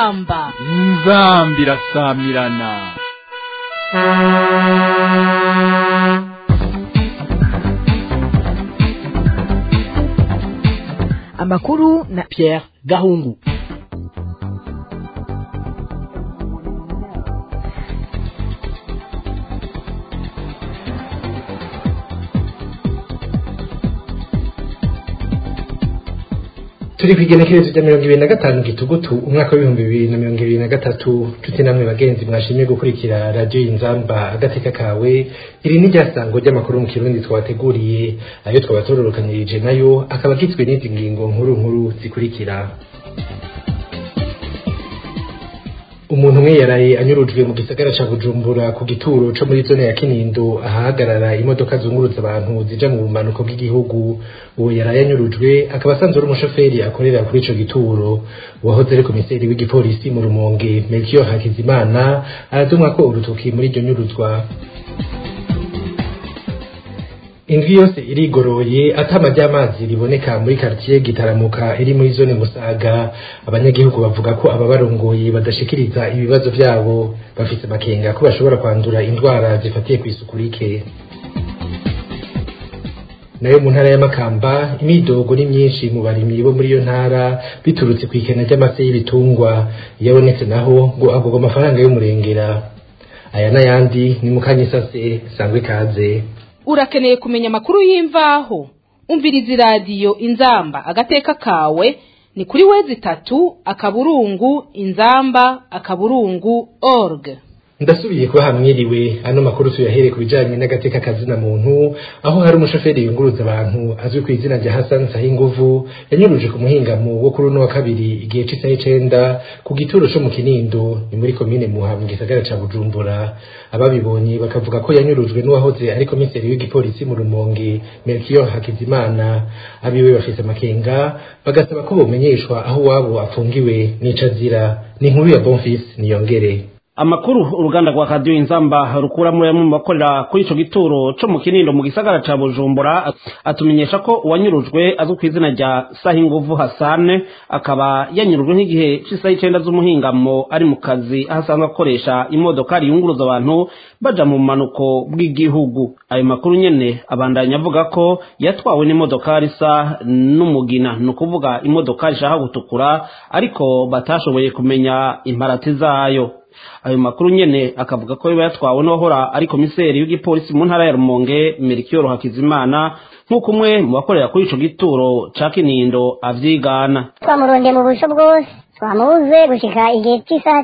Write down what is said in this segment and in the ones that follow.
inzamba irasamirana. Amakuru na Pierre Gahungu. Turi kwigenekerezo rya 2025 Gitugutu umwaka wa 2023. Tuti namwe bagenzi mwashimye gukurikira radio Inzamba agateka kawe. Iri ni ryasango ry'amakuru mu Kirundi twateguriye, ayo twabatororokanirije nayo akaba gitswe n'izi ngingo nkuru zikurikira. Umuntu umwe yaraye anyurujwe mu gisagara ca Bujumbura ku gituro co muri zone ya Kinindo, ahahagarara imodoka zunguruza abantu zija mu bumanuko bw'igihugu. Uwo yaraye anyurujwe akaba asanzwe ari umushoferi akorera kuri ico gituro. Uwahoze ari komiseri w'igipolisi mu Rumonge, Melchior Hakizimana, aratumwa ko urutoki muri iryo nyuruzwa. Indwi yose irigoroye atama ry'amazi riboneka muri quartier Gitaramuka iri muri zone Musaga. Abanyagihugu bavuga ko ababarongoye badashikiriza ibibazo vyabo, bafite makenga ko bashobora kwandura indwara zifatiye kw'isuku rike. Nayo mu ntara ya Makamba imidogo ni myinshi mu barimyi bo muri iyo ntara biturutse kw'ikena ry'amase y'ibitungwa. Yabonetse naho ngo agurwa amafaranga y'umurengera. Aya n'ayandi ni Mukanyisase sangwe kaze. Urakeneye kumenya makuru y'imvaho? Umviriza radio Inzamba agateka kawe ni kuri wezi3:inzamba.org. Ndasubiye kuba hamwiriwe. Ano makuru tuyahere ku bijanye n'agateka kazina muntu, aho hari umushoferi yunguruza abantu azwi ku izina rya Hassan Sahinguvu yanyuruje ku muhingamo wo kuri wa kabiri igihe c'isaha 9 ku gituro cyo mu Kinindo ni muri commune Muha mu gisagara ca Bujumbura. Ababibonye bakavuga ko yanyurujwe n'uwahoze ari komiseri w'igipolisi mu Rumonge, Melchior Hakizimana. Abiwe bafise makenga bagasaba ko bomenyeshwa aho wabo afungiwe n'icazira. Ni nkuru ya Bonfils Niyongere. Amakuru uruganda rwa Radio Inzamba rukura muri mu bakorera kuri ico gituro co mu Kinindo mu gisagara ca Bujumbura atumenyesha ko uwanyurujwe azwi ku izina rya Sahinguvu Hassan akaba yanyurujwe nk'igihe c'isaha 9 z'umuhingamo ari mu kazi ahasanzwe akoresha imodoka yunguruza abantu baja mu manuko bw'igihugu. Ayo makuru nyene abandanya avuga ko yatwawe n'imodoka risa n'umugina, no kuvuga imodoka ishaka gutukura, ariko batashoboye kumenya imparati zayo. Ayo makuru nyene akavuga ko yatwawe n'uwahora ari komiseri w'igipolisi mu ntara ya Rumonge, Melchior Hakizimana, nk'uko umwe mu bakorera kuri ico gituro ca Kinindo avyigana. Twamuronde mu busho bwose, twamubuze gushika igihe c'isaha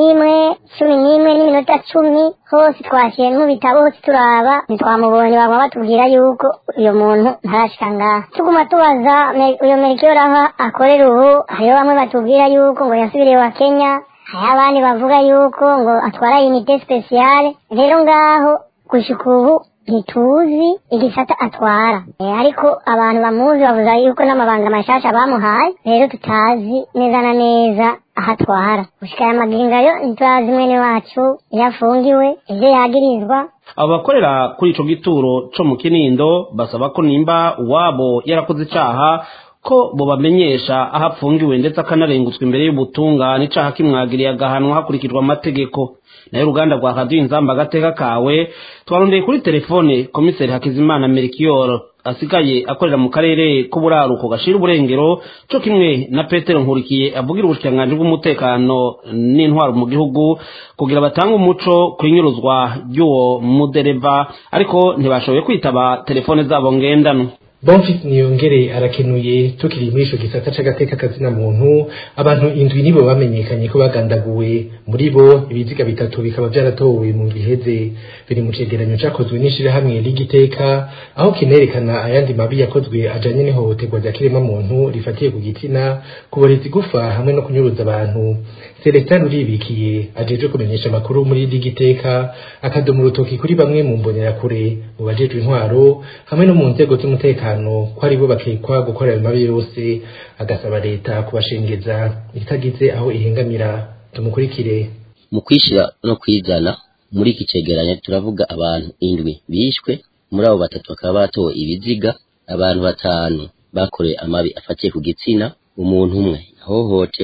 11:10 hose twashiye mu bitabo hose turaba ntitwamubonye. Baba batubwira yuko uyo muntu ntarashika ngaha. Tuguma tubaza uyo Melchior aha akorera ubu, hariho bamwe batubwira yuko ngo yasubiriye wa Kenya, hari abandi bavuga yuko ngo atwara unité spéciale. Rero ngaho gushika ubu ntituzi igisata atwara, ariko abantu bamuzi bavuga yuko n'amabanga mashasha bamuhaye, rero tutazi neza na neza ahatwara. Gushika aya maginga yo ntiturazi mwene wacu yafungiwe ivyo yagirizwa. Abakorera kuri ico gituro co mu Kinindo basaba ko nimba uwabo yarakoze icaha ko bo bamenyesha aho apfungiwe ndetse akanarengutswa imbere y'ubutungane icaha kimwagiriye agahanwa hakurikijwe amategeko. Nayo uruganda rwa Radio Inzamba agateka kawe twarondeye kuri telefone komiseri Hakizimana Melchior asigaye akorera mu karere k'uburaruko gashira uburengero, co kimwe na Petero Nkurikiye avugira ubushikiranganji bw'umutekano n'intwaro mu gihugu kugira batanga umuco kwinyuruzwa ry'uwo mudereva, ariko ntibashoboye kwitaba telefone zabo ngendanwa. Bonfils Niyongere arakenuye. Tukiri muri ico gisata c'agateka kazina muntu, abantu indwi nibo bamenyekanye ko bagandaguwe. Muri bo ibiziga bitatu bikaba vyaratowe mu biheze. Biri mu cegeranyo cakozwe n'ishira hamwe l'Igiteka, aho kinerekana ayandi mabi yakozwe ajanye n'ihohoterwa rya kiremwa muntu rifatiye ku gitsina, kuboreza igufa hamwe no kunyuruza abantu. Celestin Uribikiye ajeje kumenyesha makuru muri l'Igiteka akadomo urutoki kuri bamwe mu mbonerakure, mu bajejwe intwaro hamwe no mu nzego z'umutekano ko ari bo bakekwa gukora ayo mabi yose, agasaba leta kubashengeza itagize aho ihengamira. Tumukurikire. Mu kwishira no kwizana muri iki cegeranyo turavuga abantu indwi bishwe, muri abo batatu bakaba batowe ibiziga, abantu batanu bakoreye amabi afatiye ku gitsina, umuntu umwe yahohotewe,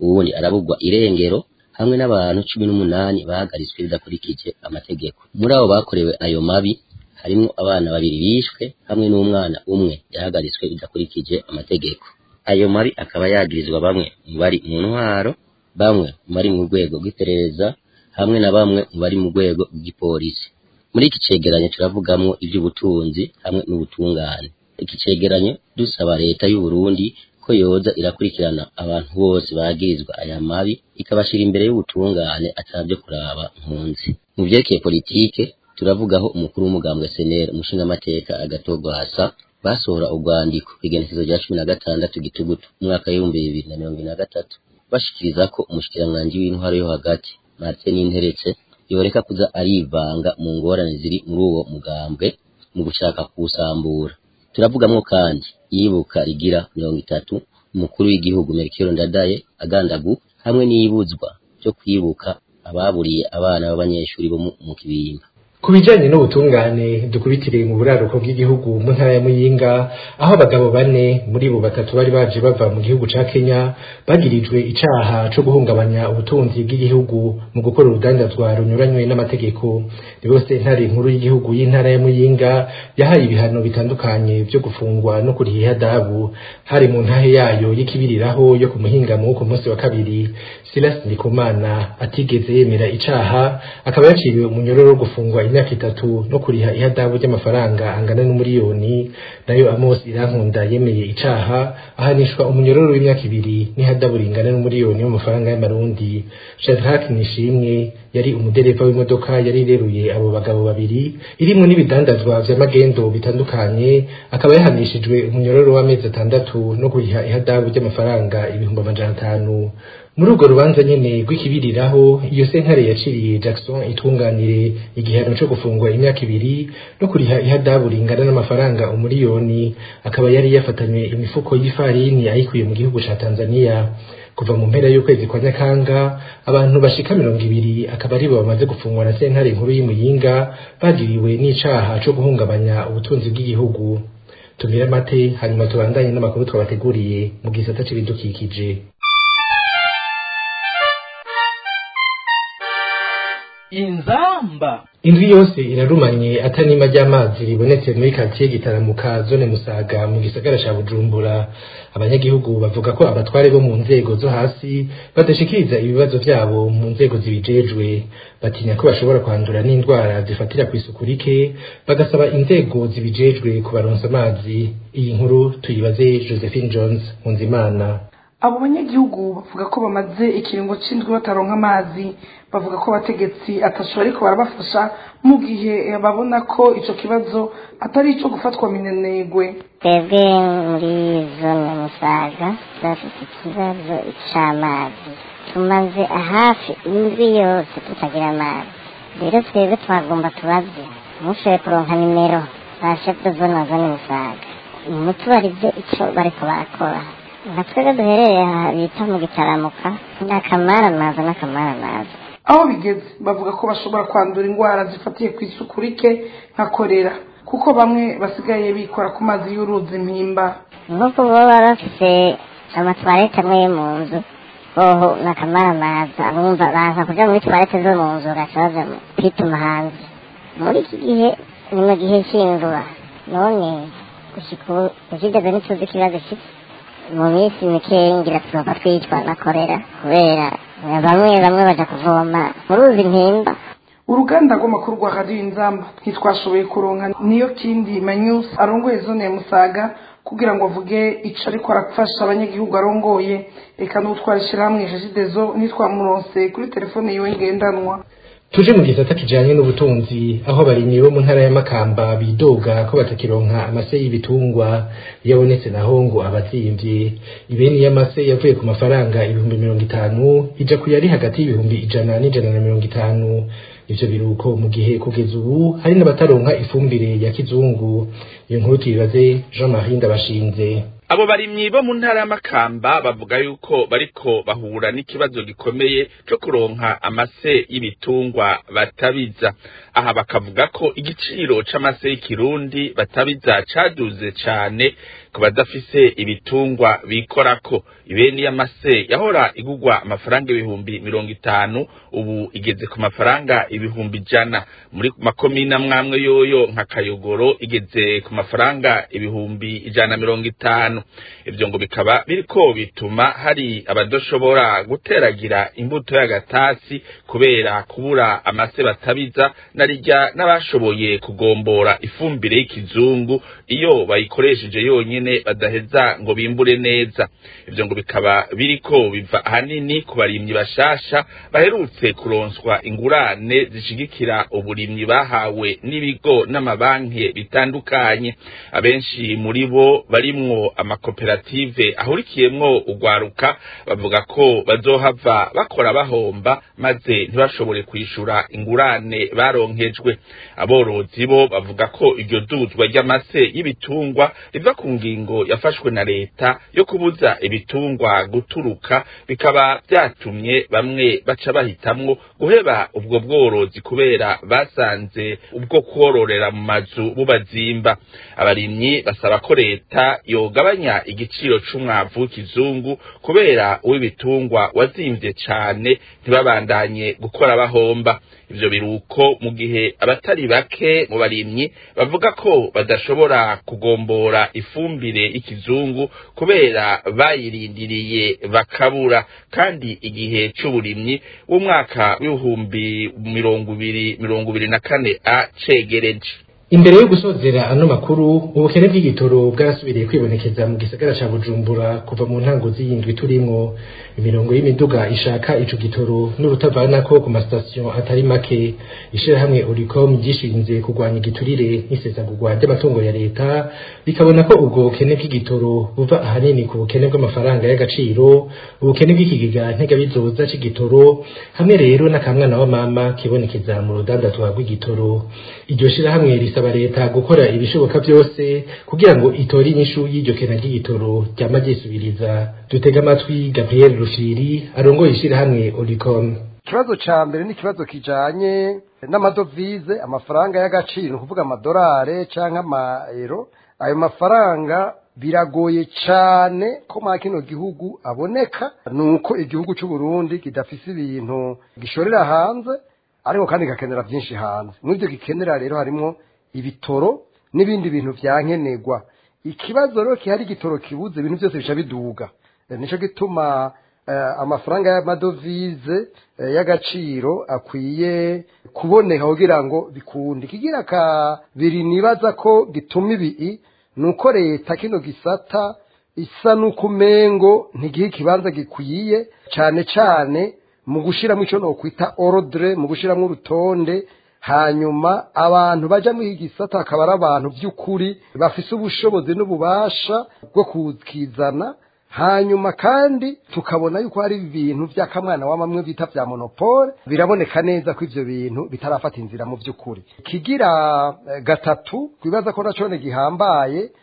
uwundi arabugwa irengero hamwe n'abantu 18 bahagaritswe bidakurikije amategeko. Muri abo bakorewe ayo mabi harimo abana babiri bishwe hamwe n'umwana umwe yahagaritswe bidakurikije amategeko. Ayo mabi akaba yagirizwa bamwe mu bari mu ntwaro, bamwe mu bari mu rwego rw'iperereza hamwe na bamwe mu bari mu rwego rw'ipolisi. Muri iki cegeranyo turavugamwo iby'ubutunzi hamwe n'ubutungane. Iki cegeranyo dusaba leta y'u Burundi ko yoza irakurikirana abantu bose bagirizwa aya mabi ikabashira imbere y'ubutungane atabyo kuraba impunzi. Mu vyerekeye politike turavugaho umukuru w'umugambwe SNL umushinga amateka Agatogwasa basohora urwandiko igenekerezo rya 16 Gitugutu umwaka wa 2023 bashikiriza ko umushikiranganje w'intwaro yo hagati Martin Interetse yoreka kuza arivanga mu ngorane ziri muri uwo mugambwe mu gushaka kusambura. Turavugamwo kandi yibuka rigira 30 umukuru w'igihugu Melchior Ndadaye agandagu hamwe n'ibuzwa cyo kwibuka ababuriye abana b'abanyeshuri bo mu Kibimba. Kubijanye n'ubutungane dukubitire mu buraruko bw'igihugu mu ntara ya Muyinga aho abagabo 4 muri bo 3 bari baje bava mu gihugu ca Kenya bagirijwe icaha co guhungabanya ubutunzi bw'igihugu mu gukora urudandazwa runyuranywe n'amategeko. Bose ntari nkuru y'igihugu y'intara ya Muyinga yahaye ibihano bitandukanye byo gufungwa no kuriha adabu hari mu ntahe yayo y'ikibiriraho yo kumuhinga mu ku munsi wa kabiri. Silas Ndikumana atigeze yemera icaha akaba yaciwe umunyororo gufungwa imyaka 3 no kuriha ihadabu ry'amafaranga angana n'umuriyoni. Nayo Amos Irankunda yemeye icaha ahanishwa umunyororo w'imyaka 2 n'ihadabu ringana n'umuriyoni w'amafaranga y'amarundi. Shadrack Nishimwe yari umudereva w'imodoka yari reruye abo bagabo babiri irimo n'ibidandazwa vy'amagendo bitandukanye akaba yahanishijwe umunyororo w'amezi 6 no kuriha ihadabu ry'amafaranga 500. Muri urwo rubanza nyene rw'ikibiriraho iyo sentare yaciriye Jackson Itunganire igihano cyo gufungwa imyaka 2 no kuriha ihadabu ringana n'amafaranga umuriyoni akaba yari yafatanywe imifuko y'ifarini ayikuye mu gihugu ca Tanzania. Kuva mu mpera y'ukwezi kwa Nyakanga abantu bashika 200 akaba ari bo bamaze gufungwa na sentare nkuru y'Imuyinga bagiriwe n'icaha cyo guhungabanya ubutunzi bw'igihugu. Tumira mate hanyuma tubandanye n'amakuru twabateguriye mu gisata c'ibidukikije. Inzamba indwi yose irarumanye atanima ry'amazi ribonetse muri quartier Gitaramuka zone Musaga mu gisagara ca Bujumbura. Abanyagihugu bavuga ko abatware bo mu nzego zo hasi badashikiriza ibibazo byabo mu nzego zibijejwe, batinya ko bashobora kwandura n'indwara zifatira ku isuku rike, bagasaba inzego zibijejwe kubaronsa amazi. Iyi nkuru tuyibaze Josephine Jones Munzimana. Abo banyagihugu bavuga ko bamaze ikiringo c'indwi bataronka amazi, bavuga ko abategetsi atashobora ariko barabafasha mu gihe babona ko ico kibazo atari ico gufatwa minenegwe. Twebwe muri zone Musaga dufite ikibazo c'amazi, tumaze hafi indwi yose tutagira amazi. Rero twebwe twagomba tubaze mushoboye kuronka nimero za chef de zone wa zone Musaga mutubarize ico bariko barakora. Natwega duhereye bita mu Gitaramuka n'akamaramaza. Aho bigeze bavuga ko bashobora kwandura indwara zifatiye ku isuku rike nka kolera kuko bamwe basigaye bikora ku mazi y'uruzi Mpimba. Nk'uko baba bafise amatwarete amwe mu nzu boho n'akamaramaza abumva baza kuja muri twarete zo mu nzu gasaza kwituma hanze. Muri iki gihe ni mu gihe cy'imvura none gushika kigeze n'ituzi kibazo cy'isi mu minsi mikeya ngira tuzoba twicwa na kolera kubera bamwe baja kuvoma mu ruzi Mpimba. Uruganda rw'amakuru rwa Radio Inzamba ntitwashoboye kuronka niyo kindi Manyus arongoye zone ya Musaga kugira ngo avuge ico ariko arafasha abanyagihugu arongoye, reka n'utwarishira hamwe Jejidezo ntitwamuronse kuri telefone yiwe ngendanwa. Tuje mu gisata kijanye n'ubutunzi aho barimyi bo mu ntara ya Makamba bidoga ko batakironka amase y'ibitungwa yabonetse naho ngo abazimvye. Ibeni y'amase yavuye ku mafaranga 50 ija kuyari hagati y'100 n'I150. Ivyo biruko mu gihe kugeza ubu hari n'abataronka ifumbire ya kizungu. Iyo nkuru tuyibaze Jean-Marie Ndabashinze. Abo barimyi bo mu ntara y'Amakamba bavuga yuko bariko bahura n'ikibazo gikomeye cyo kuronka amase y'ibitungwa batabiza. Aha bakavuga ko igiciro c'amase y'ikirundi batabiza caduze cane ku badafise ibitungwa bikorako. Ibeni y'amase yahora igugwa amafaranga 50,000 ubu igeze ku mafaranga 100,000. Muri makomina mwamwe yoyo nka Kayogoro igeze ku mafaranga 150. Ivyo ngo bikaba biriko bituma hari abadoshobora guteragira imbuto y'agatasi kubera kubura amase batabiza narijya n'abashoboye kugombora ifumbire y'ikizungu iyo bayikoresheje yonyene badaheza ngo bimbure neza. Ivyo ngo bikaba biriko biva ahanini ku barimyi bashasha baherutse kuronswa ingurane zishigikira uburimyi bahawe n'ibigo n'amabanki bitandukanye. Abenshi muri bo barimwo amakoperative ahurikiyemwo ugwaruka bavuga ko bazohava bakora bahomba maze ntibashobore kwishura ingurane baronkejwe. Aborozi bo bavuga ko iryo duzwa ry'amase y'ibitungwa riva ku ngingo yafashwe na leta yo kubuza ibitungwa guturuka, bikaba byatumye bamwe baca bahitamwo guheba ubwo bworozi kubera basanze ubwo kororera mu mazu bubazimba. Abarimyi basaba ko leta yogabanya igiciro c'umwavu w'ikizungu kubera uw'ibitungwa wazimvye cane ntibabandanye gukora bahomba. Ivyo biruko mu gihe abatari bake mu barimyi bavuga ko badashobora kugombora ifumbire y'ikizungu kubera bayirindiriye bakabura, kandi igihe c'uburimyi w'umwaka w'2024 cegereje. Imbere yo gusozera ano makuru, ubukene bw'igitoro bwarasubiriye kwibonekeza mu gisagara ca Bujumbura kuva mu ntango z'iyindwi turimwo. Imirongo y'imiduga ishaka ico gitoro n'urutavanako ku mastation atari make. Ishirahamwe Oricom gishinze kurwanya igiturire n'isesagurwa ry'amatungo ya leta bikabona ko ubwo bukene bw'igitoro buva ahanini ku bukene bw'amafaranga y'agaciro, ubukene bw'ikigega ntegabizoza c'igitoro, hamwe rero n'akamwana wa mama kibonekeza mu rudandazwa rw'igitoro. Iryo shirahamwe risaba leta gukora ibishoboka byose kugira ngo itore inyishu y'iryo kena ry'igitoro ryama ryisubiriza. Dutega amatwi Gabriel Rufiri arongoye ishirahamwe Oricom. Ikibazo ca mbere ni ikibazo kijanye n'amadovize, amafaranga y'agaciro, kuvuga amadolare canke amaero. Ayo mafaranga biragoye cane ko muri kino gihugu aboneka, nuko igihugu c'u Burundi kidafise ibintu gishorera hanze, ariko kandi gakenera byinshi hanze. N'ibyo gikenera rero harimo ibitoro n'ibindi bintu vyankenerwa. Ikibazo rero kihari igitoro kibuze, ibintu byose bica biduga. Nico gituma amafaranga y'amadovize y'agaciro akwiye kuboneka kugira ngo bikunde. Kigira kabiri nibaza ko gituma ibi nuko leta kino gisata isa n'ukumengo ntigihe ikibanza gikwiye cane cane mu gushiramo ico no kwita ordre, mu gushiramo urutonde, hanyuma abantu baja mu gisata akaba ari abantu by'ukuri bafise ubushobozi n'ububasha bwo kuzizana. Hanyuma kandi tukabona yuko hari ibintu by'akamwana wa mamwe bita vya monopole biraboneka neza ko ivyo bintu bitarafata inzira mu by'ukuri. Kigira gatatu kwibaza ko nacone gihambaye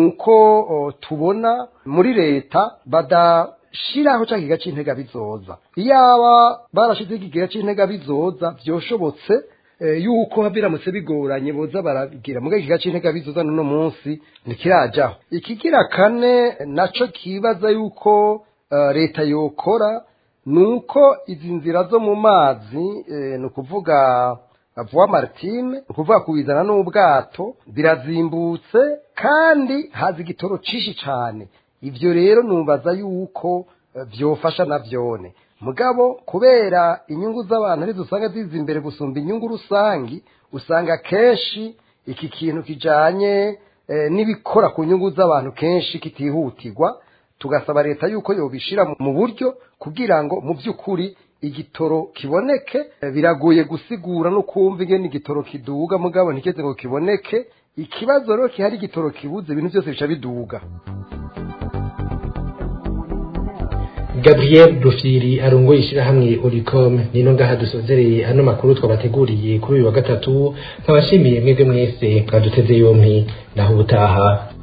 nuko tubona muri leta badashiraho ca kiga c'intega bizoza. Iyaba barashize ikiga c'intega bizoza vyoshobotse yuko biramutse bigoranye boza baragira muga ikiga c'intega bizoza no munsi nikirajaho. Ikigira kane naco kibaza yuko leta yokora nuko izi nzira zo mu mazi nukuvuga voie maritime, nukuvuga kubizana n'ubwato birazimbutse kandi hazi igitoro cishi cane. Ivyo rero numbaza yuko vyofasha navyone. Mugabo kubera inyungu z'abantu ari dusanga zizi imbere gusumba inyungu rusangi, usanga kenshi iki kintu kijanye n'ibikora ku nyungu z'abantu kenshi kitihutirwa. Tugasaba leta yuko yobishira mu buryo kugira ngo mu by'ukuri igitoro kiboneke. Biragoye gusigura no kumva ingene igitoro kiduga, mugabo ntikeze ngo kiboneke. Ikibazo rero kihari igitoro kibuze, ibintu byose bica biduga. Gabriel Rufiri arongoye ishirahamwe Oricom. Nino ngaha dusozereye ano makuru twabateguriye kuri uyu wa gatatu. Nkabashimiye mwebwe mwese mwaduteze yompi, naho ubutaha.